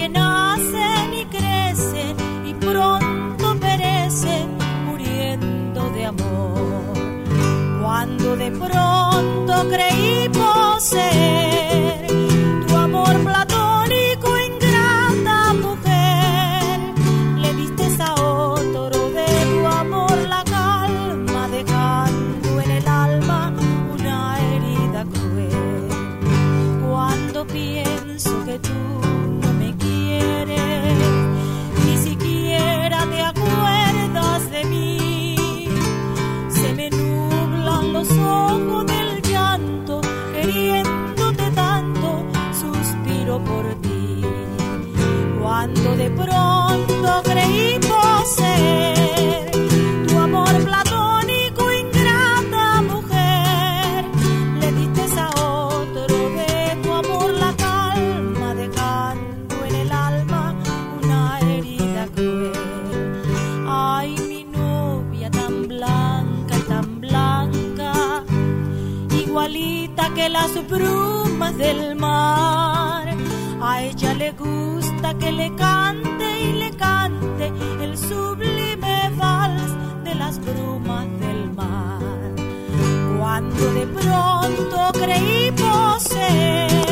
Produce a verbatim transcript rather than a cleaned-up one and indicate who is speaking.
Speaker 1: nacen y crecen y pronto perecen muriendo de amor. Cuando de pronto creí poseer tu amor platónico, ingrata mujer, le diste a otro de tu amor la calma, dejando en el alma una herida cruel. Cuando pienso que tú no me quieres, ni siquiera te acuerdas de mí, se me nublan los ojos del llanto, queriéndote tanto, suspiro por ti. Cuando de pronto creí poseer tu amor platónico, ingrata mujer, le diste a otro de tu amor la calma, dejando en el alma una herida cruel. Ay, mi novia tan blanca y tan blanca, igualita que las brumas del mar, a ella le gusta que le cante y le cante el sublime vals de las brumas del mar. Cuando de pronto creí poseer